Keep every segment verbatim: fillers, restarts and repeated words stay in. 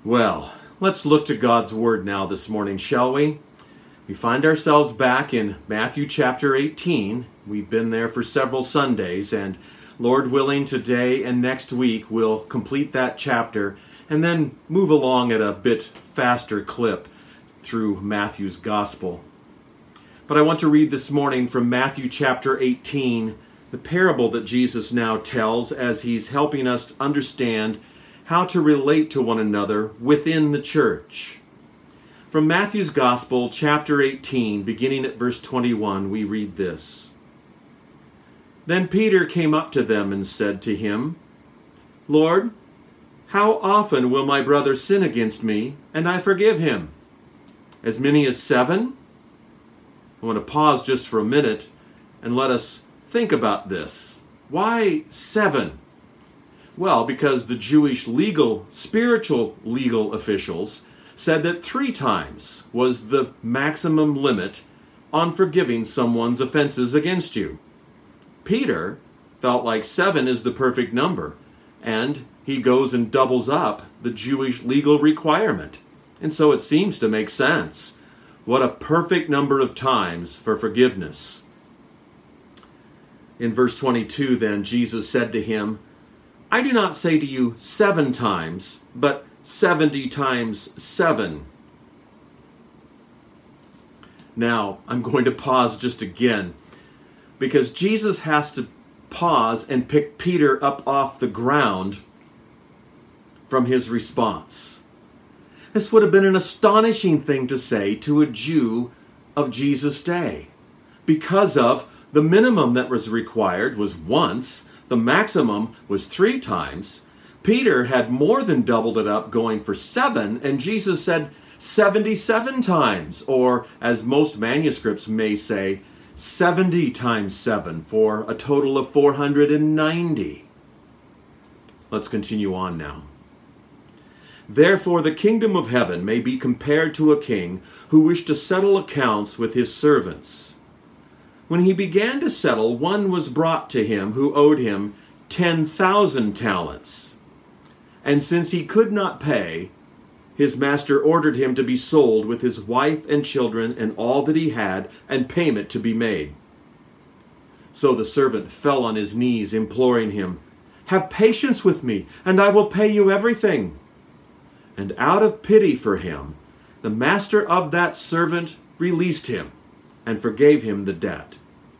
Well, let's look to God's Word now this morning, shall we? We find ourselves back in Matthew chapter eighteen. We've been there for several Sundays, and Lord willing, today and next week we'll complete that chapter and then move along at a bit faster clip through Matthew's Gospel. But I want to read this morning from Matthew chapter eighteen, the parable that Jesus now tells as he's helping us to understand how to relate to one another within the church. From Matthew's Gospel, chapter eighteen, beginning at verse twenty-one, we read this. Then Peter came up to them and said to him, Lord, how often will my brother sin against me, and I forgive him? As many as seven? I want to pause just for a minute and let us think about this. Why seven? Well, because the Jewish legal, spiritual legal officials said that three times was the maximum limit on forgiving someone's offenses against you. Peter felt like seven is the perfect number, and he goes and doubles up the Jewish legal requirement. And so it seems to make sense. What a perfect number of times for forgiveness. In verse twenty-two, then, Jesus said to him, I do not say to you seven times, but seventy times seven. Now, I'm going to pause just again, because Jesus has to pause and pick Peter up off the ground from his response. This would have been an astonishing thing to say to a Jew of Jesus' day, because of the minimum that was required was once, the maximum was three times. Peter had more than doubled it up, going for seven, and Jesus said seventy-seven times, or as most manuscripts may say, seventy times seven, for a total of four hundred ninety. Let's continue on now. Therefore the kingdom of heaven may be compared to a king who wished to settle accounts with his servants. When he began to settle, one was brought to him who owed him ten thousand talents. And since he could not pay, his master ordered him to be sold with his wife and children and all that he had, and payment to be made. So the servant fell on his knees, imploring him, Have patience with me, and I will pay you everything. And out of pity for him, the master of that servant released him and forgave him the debt.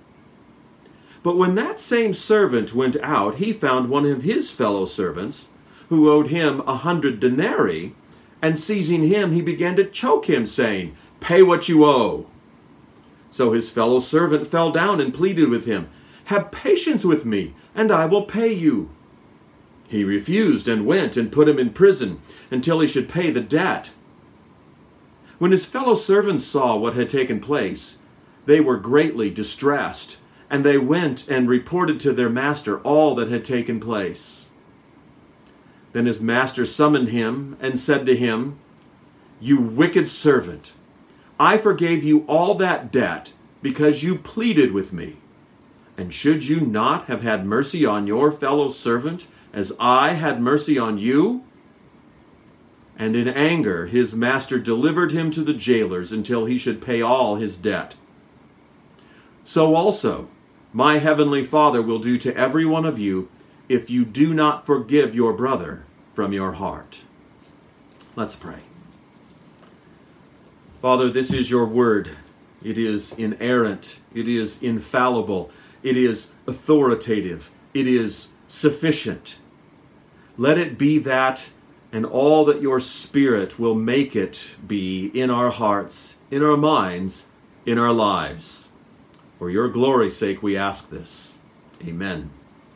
But when that same servant went out, he found one of his fellow servants who owed him a hundred denarii, and seizing him, he began to choke him, saying, Pay what you owe. So his fellow servant fell down and pleaded with him, Have patience with me, and I will pay you. He refused and went and put him in prison until he should pay the debt. When his fellow servants saw what had taken place, they were greatly distressed, and they went and reported to their master all that had taken place. Then his master summoned him and said to him, You wicked servant, I forgave you all that debt because you pleaded with me. And should you not have had mercy on your fellow servant as I had mercy on you? And in anger his master delivered him to the jailers until he should pay all his debt. So also my heavenly Father will do to every one of you if you do not forgive your brother from your heart. Let's pray. Father, this is your word. It is inerrant. It is infallible. It is authoritative. It is sufficient. Let it be that, and all that your Spirit will make it be in our hearts, in our minds, in our lives. For your glory's sake we ask this. Amen.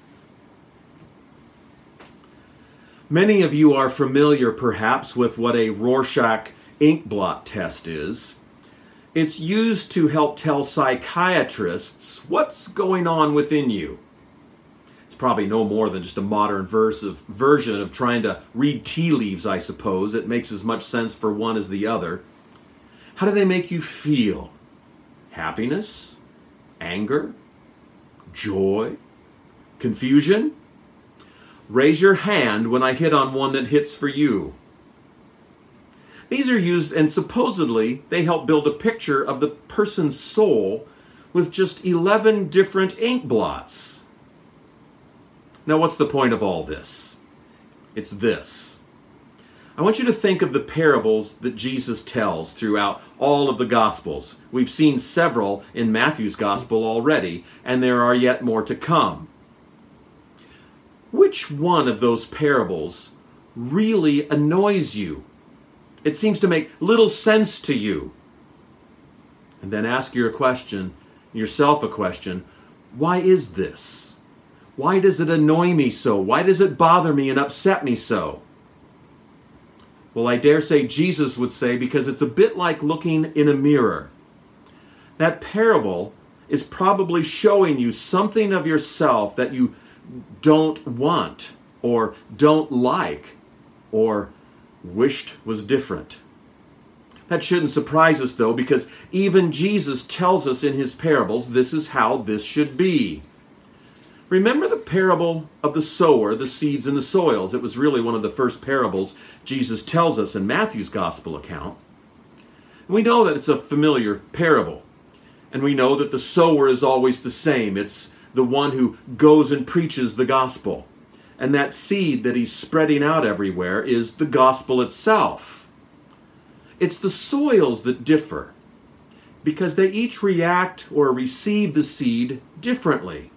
Many of you are familiar, perhaps, with what a Rorschach ink blot test is. It's used to help tell psychiatrists what's going on within you. It's probably no more than just a modern verse of, version of trying to read tea leaves, I suppose. It makes as much sense for one as the other. How do they make you feel? Happiness? Anger? Joy? Confusion? Raise your hand when I hit on one that hits for you. These are used, and supposedly they help build a picture of the person's soul with just eleven different ink blots. Now, what's the point of all this? It's this. I want you to think of the parables that Jesus tells throughout all of the Gospels. We've seen several in Matthew's Gospel already, and there are yet more to come. Which one of those parables really annoys you? It seems to make little sense to you. And then ask your question, yourself a question, why is this? Why does it annoy me so? Why does it bother me and upset me so? Well, I dare say Jesus would say, because it's a bit like looking in a mirror. That parable is probably showing you something of yourself that you don't want, or don't like, or wished was different. That shouldn't surprise us, though, because even Jesus tells us in his parables this is how this should be. Remember the parable of the sower, the seeds and the soils. It was really one of the first parables Jesus tells us in Matthew's gospel account. And we know that it's a familiar parable. And we know that the sower is always the same. It's the one who goes and preaches the gospel. And that seed that he's spreading out everywhere is the gospel itself. It's the soils that differ, because they each react or receive the seed differently.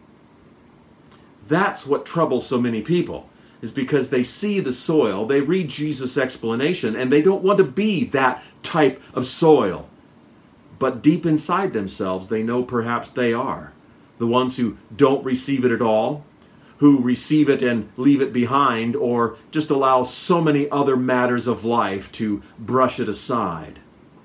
That's what troubles so many people, is because they see the soil, they read Jesus' explanation, and they don't want to be that type of soil. But deep inside themselves, they know perhaps they are. The ones who don't receive it at all, who receive it and leave it behind, or just allow so many other matters of life to brush it aside.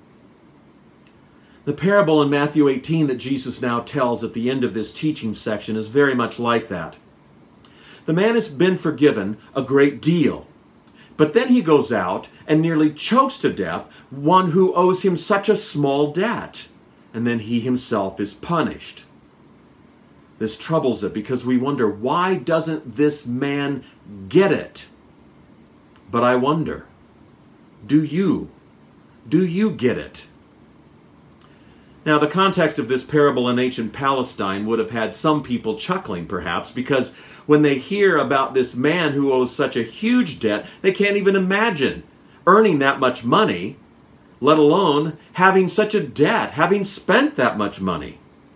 The parable in Matthew eighteen that Jesus now tells at the end of this teaching section is very much like that. The man has been forgiven a great deal, but then he goes out and nearly chokes to death one who owes him such a small debt, and then he himself is punished. This troubles it because we wonder, why doesn't this man get it? But I wonder, do you? Do you get it? Now, the context of this parable in ancient Palestine would have had some people chuckling, perhaps, because when they hear about this man who owes such a huge debt, they can't even imagine earning that much money, let alone having such a debt, having spent that much money.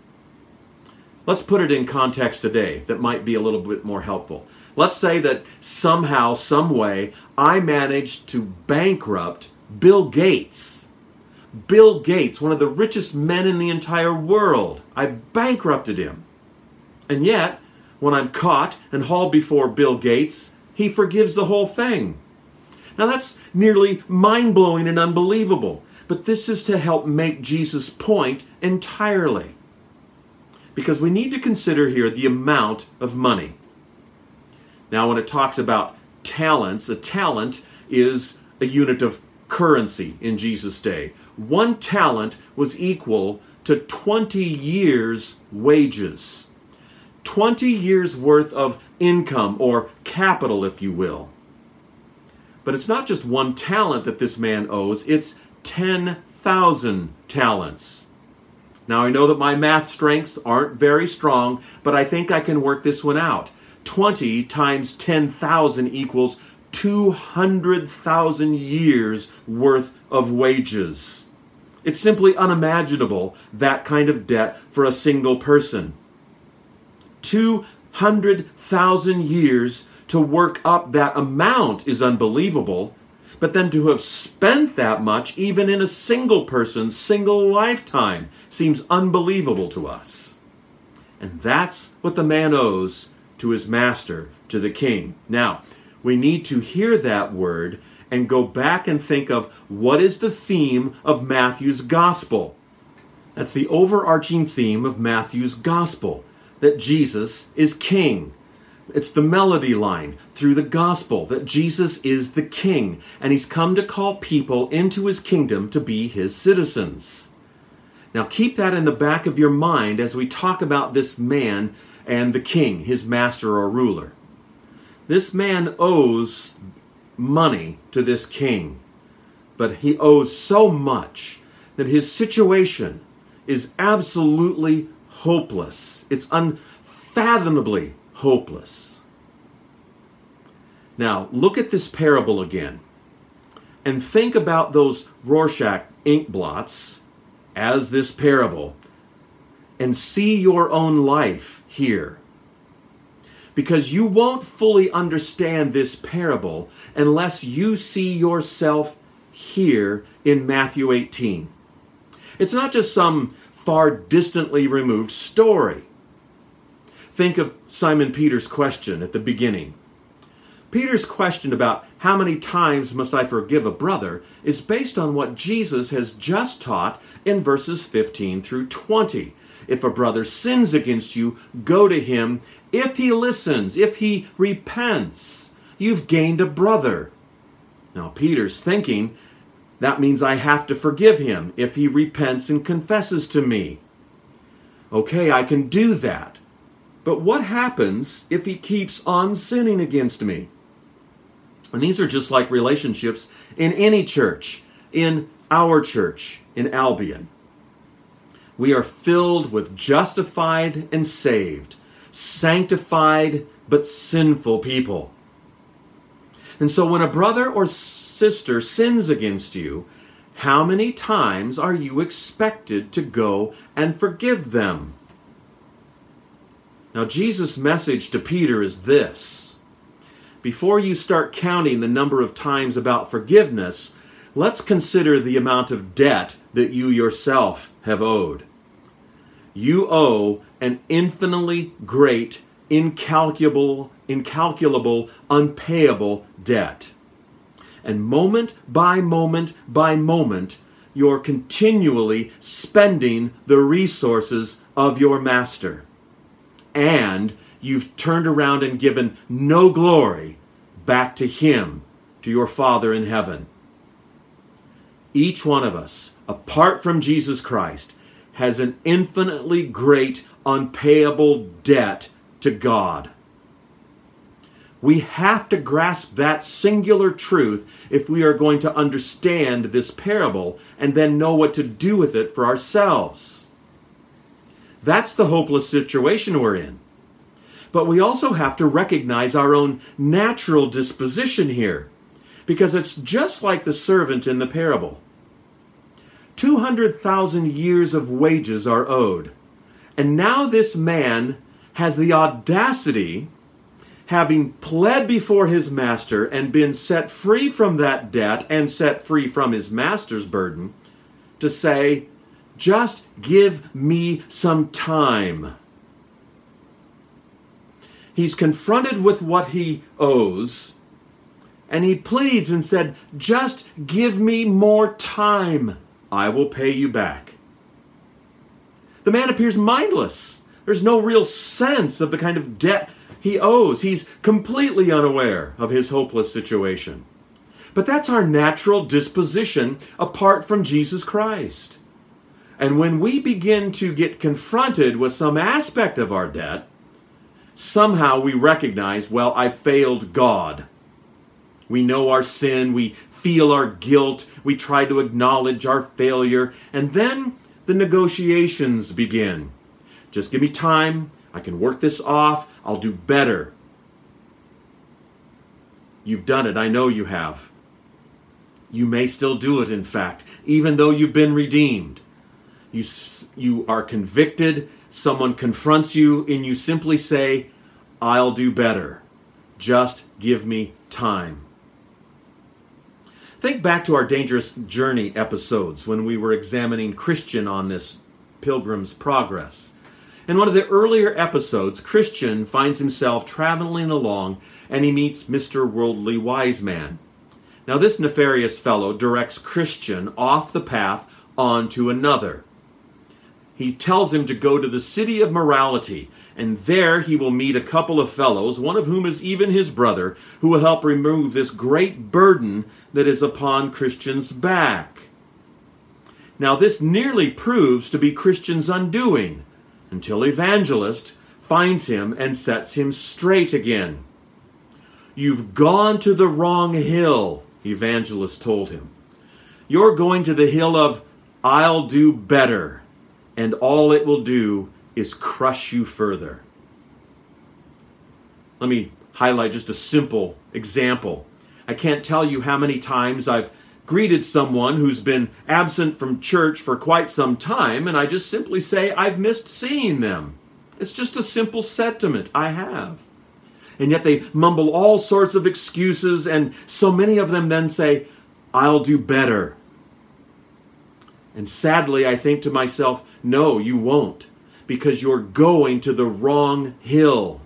Let's put it in context today that might be a little bit more helpful. Let's say that somehow, some way, I managed to bankrupt Bill Gates. Bill Gates, one of the richest men in the entire world. I bankrupted him. And yet, when I'm caught and hauled before Bill Gates, he forgives the whole thing. Now that's nearly mind-blowing and unbelievable. But this is to help make Jesus' point entirely. Because we need to consider here the amount of money. Now, when it talks about talents, a talent is a unit of currency in Jesus' day. One talent was equal to twenty years' wages. twenty years' worth of income, or capital, if you will. But it's not just one talent that this man owes, it's ten thousand talents. Now, I know that my math strengths aren't very strong, but I think I can work this one out. twenty times ten thousand equals two hundred thousand years worth of wages. It's simply unimaginable, that kind of debt for a single person. two hundred thousand years to work up that amount is unbelievable. But then to have spent that much, even in a single person's single lifetime, seems unbelievable to us. And that's what the man owes to his master, to the king. Now, we need to hear that word and go back and think of what is the theme of Matthew's gospel. That's the overarching theme of Matthew's gospel, that Jesus is king. It's the melody line through the gospel that Jesus is the king, and he's come to call people into his kingdom to be his citizens. Now keep that in the back of your mind as we talk about this man and the king, his master or ruler. This man owes money to this king. but he owes so much that his situation is absolutely hopeless. It's unfathomably hopeless. Now, look at this parable again and think about those Rorschach ink blots as this parable and see your own life here. Because you won't fully understand this parable unless you see yourself here in Matthew eighteen. It's not just some far distantly removed story. Think of Simon Peter's question at the beginning. Peter's question about how many times must I forgive a brother is based on what Jesus has just taught in verses fifteen through twenty. If a brother sins against you, go to him. If he listens, if he repents, you've gained a brother. Now Peter's thinking, that means I have to forgive him if he repents and confesses to me. Okay, I can do that. But what happens if he keeps on sinning against me? And these are just like relationships in any church, in our church, in Albion. We are filled with justified and saved, sanctified but sinful people. And so when a brother or sister sins against you, how many times are you expected to go and forgive them? Now, Jesus' message to Peter is this. Before you start counting the number of times about forgiveness, let's consider the amount of debt that you yourself have owed. You owe an infinitely great, incalculable, incalculable, unpayable debt. And moment by moment by moment, you're continually spending the resources of your master. And you've turned around and given no glory back to him, to your Father in heaven. Each one of us, apart from Jesus Christ, has an infinitely great, unpayable debt to God. We have to grasp that singular truth if we are going to understand this parable and then know what to do with it for ourselves. That's the hopeless situation we're in. But we also have to recognize our own natural disposition here, because it's just like the servant in the parable. two hundred thousand years of wages are owed. And now this man has the audacity, having pled before his master and been set free from that debt and set free from his master's burden, to say, just give me some time. He's confronted with what he owes, and he pleads and said, just give me more time. I will pay you back. The man appears mindless. There's no real sense of the kind of debt he owes. He's completely unaware of his hopeless situation. But that's our natural disposition apart from Jesus Christ. And when we begin to get confronted with some aspect of our debt, somehow we recognize, well, I failed God. We know our sin, we feel our guilt, we try to acknowledge our failure, and then the negotiations begin. Just give me time, I can work this off, I'll do better. You've done it, I know you have. You may still do it, in fact, even though you've been redeemed. You, you are convicted, someone confronts you, and you simply say, I'll do better. Just give me time. Think back to our Dangerous Journey episodes when we were examining Christian on this Pilgrim's Progress. In one of the earlier episodes, Christian finds himself traveling along and he meets Mister Worldly Wise Man. Now this nefarious fellow directs Christian off the path onto another. He tells him to go to the city of morality, and there he will meet a couple of fellows, one of whom is even his brother, who will help remove this great burden that is upon Christian's back. Now this nearly proves to be Christian's undoing, until Evangelist finds him and sets him straight again. You've gone to the wrong hill, Evangelist told him. You're going to the hill of, I'll do better, and all it will do is crush you further. Let me highlight just a simple example. I can't tell you how many times I've greeted someone who's been absent from church for quite some time, and I just simply say, I've missed seeing them. It's just a simple sentiment I have. And yet they mumble all sorts of excuses, and so many of them then say, I'll do better. And sadly, I think to myself, no, you won't, because you're going to the wrong hill.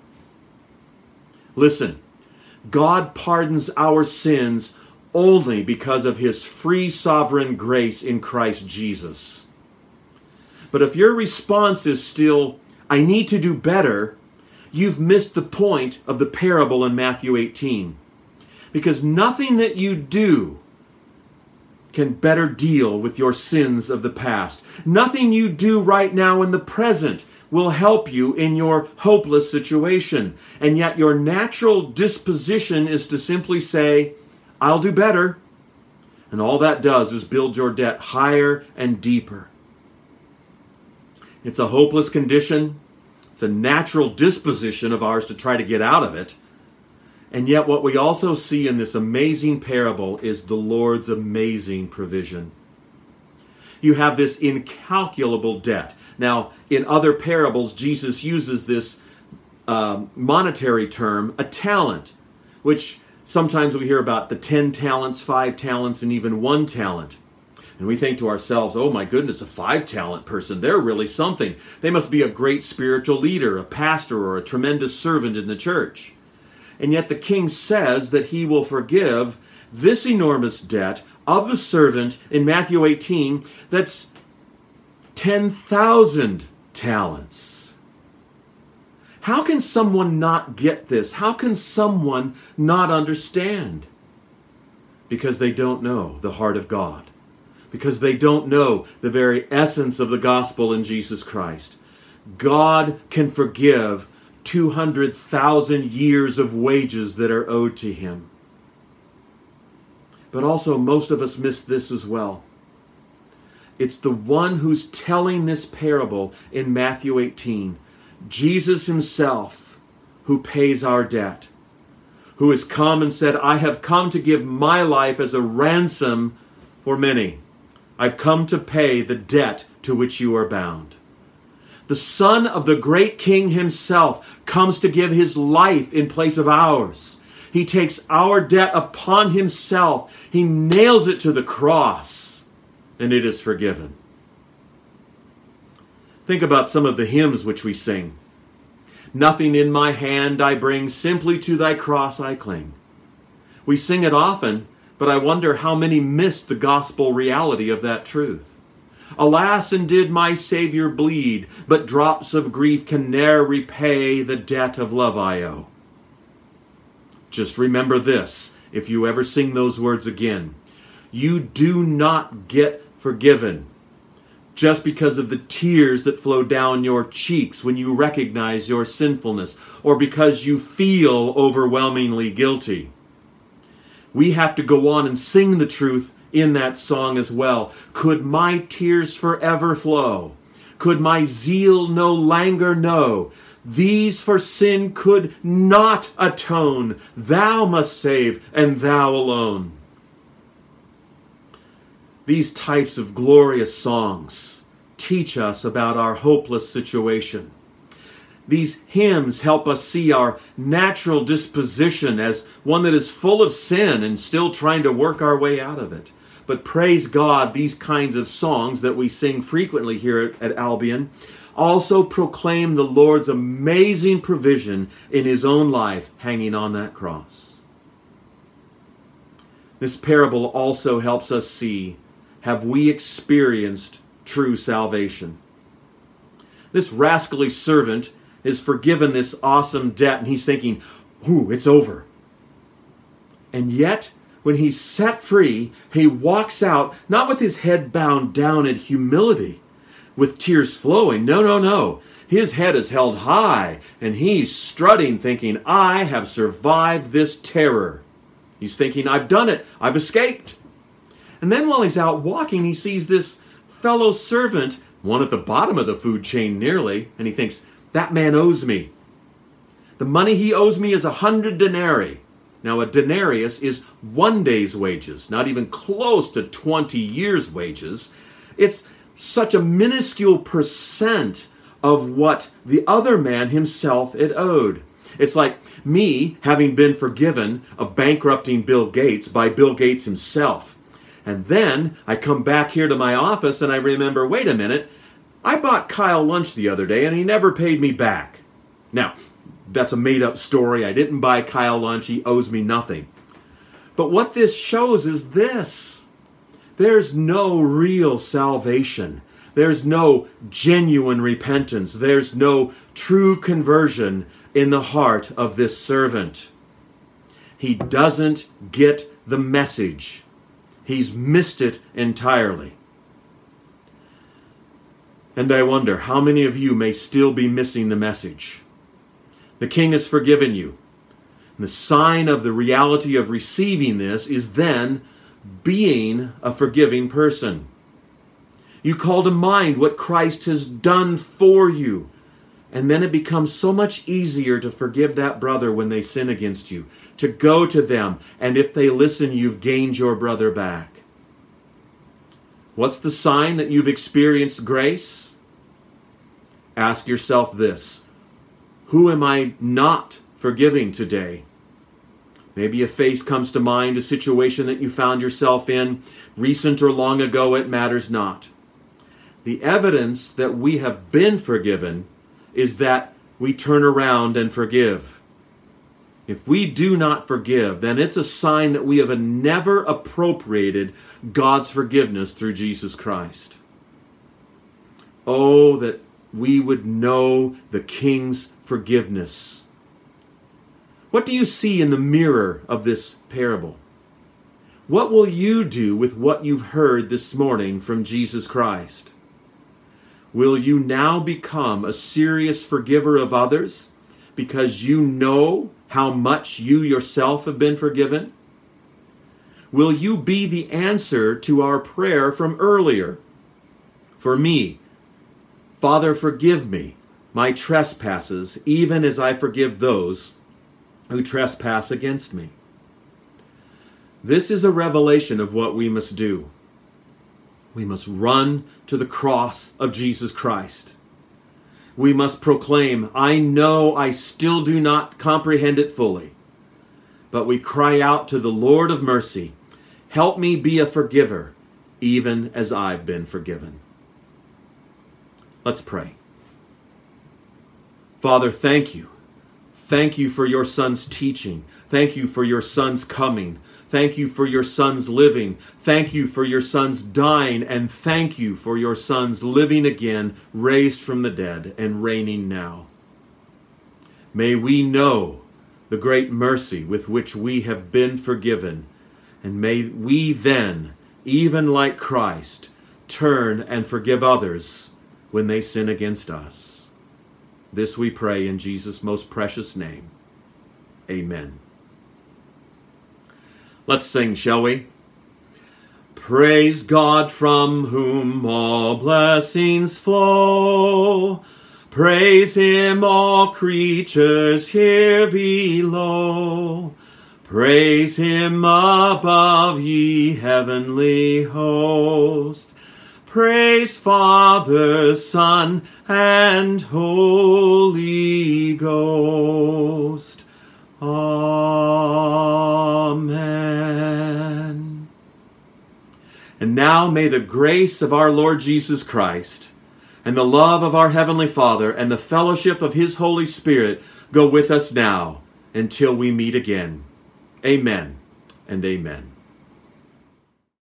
Listen, God pardons our sins only because of his free sovereign grace in Christ Jesus. But if your response is still, I need to do better, you've missed the point of the parable in Matthew eighteen. Because nothing that you do can better deal with your sins of the past. Nothing you do right now in the present will help you in your hopeless situation. And yet your natural disposition is to simply say, I'll do better. And all that does is build your debt higher and deeper. It's a hopeless condition. It's a natural disposition of ours to try to get out of it. And yet what we also see in this amazing parable is the Lord's amazing provision. You have this incalculable debt. Now, in other parables, Jesus uses this uh, monetary term, a talent, which sometimes we hear about the ten talents, five talents, and even one talent. And we think to ourselves, oh my goodness, a five-talent person, they're really something. They must be a great spiritual leader, a pastor, or a tremendous servant in the church. And yet the king says that he will forgive this enormous debt of the servant in Matthew eighteen that's ten thousand talents. How can someone not get this? How can someone not understand? Because they don't know the heart of God. Because they don't know the very essence of the gospel in Jesus Christ. God can forgive two hundred thousand years of wages that are owed to him. But also, most of us miss this as well. It's the one who's telling this parable in Matthew eighteen, Jesus himself, who pays our debt, who has come and said, I have come to give my life as a ransom for many. I've come to pay the debt to which you are bound. The Son of the great King himself comes to give his life in place of ours. He takes our debt upon himself. He nails it to the cross, and it is forgiven. Think about some of the hymns which we sing. Nothing in my hand I bring, simply to thy cross I cling. We sing it often, but I wonder how many miss the gospel reality of that truth. Alas, and did my Savior bleed, but drops of grief can ne'er repay the debt of love I owe. Just remember this, if you ever sing those words again. You do not get forgiven just because of the tears that flow down your cheeks when you recognize your sinfulness, or because you feel overwhelmingly guilty. We have to go on and sing the truth in that song as well. Could my tears forever flow? Could my zeal no languor know? These for sin could not atone. Thou must save, and thou alone. These types of glorious songs teach us about our hopeless situation. These hymns help us see our natural disposition as one that is full of sin and still trying to work our way out of it. But praise God, these kinds of songs that we sing frequently here at, at Albion also proclaim the Lord's amazing provision in his own life hanging on that cross. This parable also helps us see, have we experienced true salvation? This rascally servant is forgiven this awesome debt, and he's thinking, ooh, it's over. And yet, when he's set free, he walks out, not with his head bowed down in humility, with tears flowing. No, no, no. His head is held high, and he's strutting, thinking, I have survived this terror. He's thinking, I've done it. I've escaped. And then while he's out walking, he sees this fellow servant, one at the bottom of the food chain nearly, and he thinks, that man owes me. The money he owes me is a hundred denarii. Now a denarius is one day's wages, not even close to twenty years' wages. It's such a minuscule percent of what the other man himself had owed. It's like me having been forgiven of bankrupting Bill Gates by Bill Gates himself. And then I come back here to my office and I remember, wait a minute, I bought Kyle lunch the other day and he never paid me back. Now, that's a made-up story. I didn't buy Kyle lunch. He owes me nothing. But what this shows is this. There's no real salvation. There's no genuine repentance. There's no true conversion in the heart of this servant. He doesn't get the message. He's missed it entirely. And I wonder how many of you may still be missing the message. The king has forgiven you. And the sign of the reality of receiving this is then being a forgiving person. You call to mind what Christ has done for you. And then it becomes so much easier to forgive that brother when they sin against you. To go to them, and if they listen, you've gained your brother back. What's the sign that you've experienced grace? Ask yourself this. Who am I not forgiving today? Maybe a face comes to mind, a situation that you found yourself in, recent or long ago, it matters not. The evidence that we have been forgiven is that we turn around and forgive. If we do not forgive, then it's a sign that we have never appropriated God's forgiveness through Jesus Christ. Oh, that we would know the King's forgiveness. What do you see in the mirror of this parable? What will you do with what you've heard this morning from Jesus Christ? Will you now become a serious forgiver of others because you know how much you yourself have been forgiven? Will you be the answer to our prayer from earlier? For me, Father, forgive me my trespasses, even as I forgive those who trespass against me. This is a revelation of what we must do. We must run to the cross of Jesus Christ. We must proclaim, I know I still do not comprehend it fully, but we cry out to the Lord of mercy, help me be a forgiver, even as I've been forgiven. Let's pray. Father, thank you. Thank you for your Son's teaching. Thank you for your Son's coming. Thank you for your Son's living. Thank you for your Son's dying. And thank you for your Son's living again, raised from the dead and reigning now. May we know the great mercy with which we have been forgiven. And may we then, even like Christ, turn and forgive others when they sin against us. This we pray in Jesus' most precious name. Amen. Let's sing, shall we? Praise God from whom all blessings flow. Praise Him, all creatures here below. Praise Him above, ye heavenly host. Praise Father, Son, and Holy Ghost. Amen. And now may the grace of our Lord Jesus Christ, and the love of our Heavenly Father, and the fellowship of His Holy Spirit go with us now until we meet again. Amen and amen.